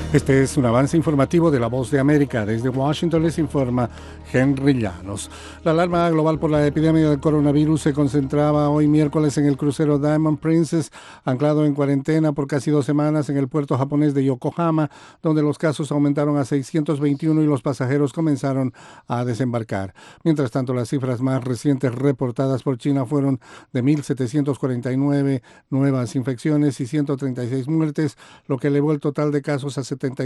Este es un avance informativo de La Voz de América. Desde Washington les informa Henry Llanos. La alarma global por la epidemia del coronavirus se concentraba hoy miércoles en el crucero Diamond Princess, anclado en cuarentena por casi 2 semanas en el puerto japonés de Yokohama, donde los casos aumentaron a 621 y los pasajeros comenzaron a desembarcar. Mientras tanto, las cifras más recientes reportadas por China fueron de 1.749 nuevas infecciones y 136 muertes, lo que elevó el total de casos a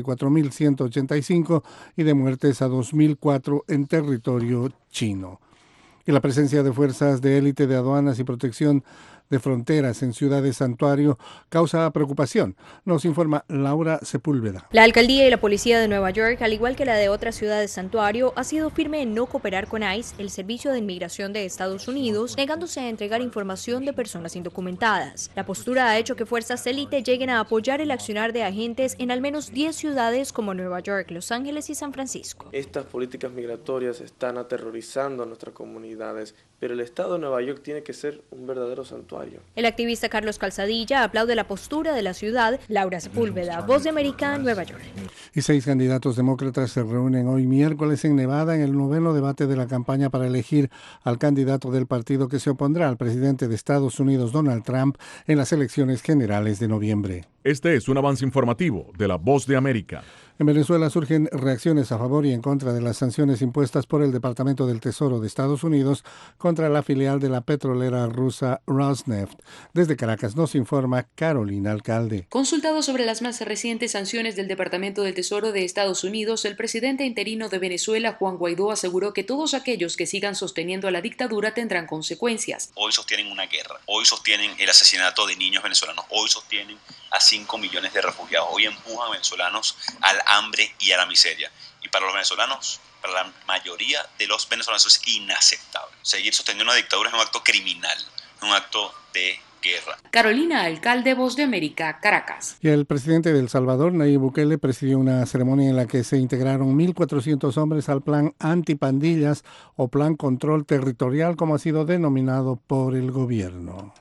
74.185 y de muertes a 2.004 en territorio chino. Y la presencia de fuerzas de élite de aduanas y protección de fronteras en ciudades santuario causa preocupación, nos informa Laura Sepúlveda. La alcaldía y la policía de Nueva York, al igual que la de otras ciudades santuario, ha sido firme en no cooperar con ICE, el Servicio de Inmigración de Estados Unidos, negándose a entregar información de personas indocumentadas. La postura ha hecho que fuerzas élite lleguen a apoyar el accionar de agentes en al menos 10 ciudades como Nueva York, Los Ángeles y San Francisco. Estas políticas migratorias están aterrorizando a nuestras comunidades, pero el estado de Nueva York tiene que ser un verdadero santuario. El activista Carlos Calzadilla aplaude la postura de la ciudad. Laura Sepúlveda, Voz de América, Nueva York. Y 6 candidatos demócratas se reúnen hoy miércoles en Nevada en el 9º debate de la campaña para elegir al candidato del partido que se opondrá al presidente de Estados Unidos, Donald Trump, en las elecciones generales de noviembre. Este es un avance informativo de La Voz de América. En Venezuela surgen reacciones a favor y en contra de las sanciones impuestas por el Departamento del Tesoro de Estados Unidos contra la filial de la petrolera rusa Rosneft. Desde Caracas nos informa Carolina Alcalde. Consultado sobre las más recientes sanciones del Departamento del Tesoro de Estados Unidos, el presidente interino de Venezuela, Juan Guaidó, aseguró que todos aquellos que sigan sosteniendo a la dictadura tendrán consecuencias. Hoy sostienen una guerra, hoy sostienen el asesinato de niños venezolanos, hoy sostienen a 5 millones de refugiados, hoy empujan a venezolanos al hambre y a la miseria. Y para los venezolanos, para la mayoría de los venezolanos es inaceptable. Seguir sosteniendo una dictadura es un acto criminal, un acto de guerra. Carolina Alcalde, Voz de América, Caracas. Y el presidente de El Salvador, Nayib Bukele, presidió una ceremonia en la que se integraron 1.400 hombres al plan antipandillas o plan control territorial, como ha sido denominado por el gobierno.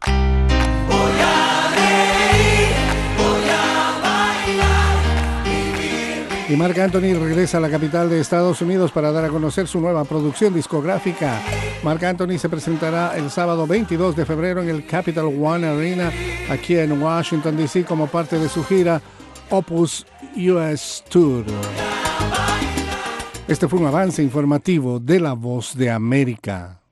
Y Marc Anthony regresa a la capital de Estados Unidos para dar a conocer su nueva producción discográfica. Marc Anthony se presentará el sábado 22 de febrero en el Capital One Arena, aquí en Washington, D.C., como parte de su gira Opus US Tour. Este fue un avance informativo de La Voz de América.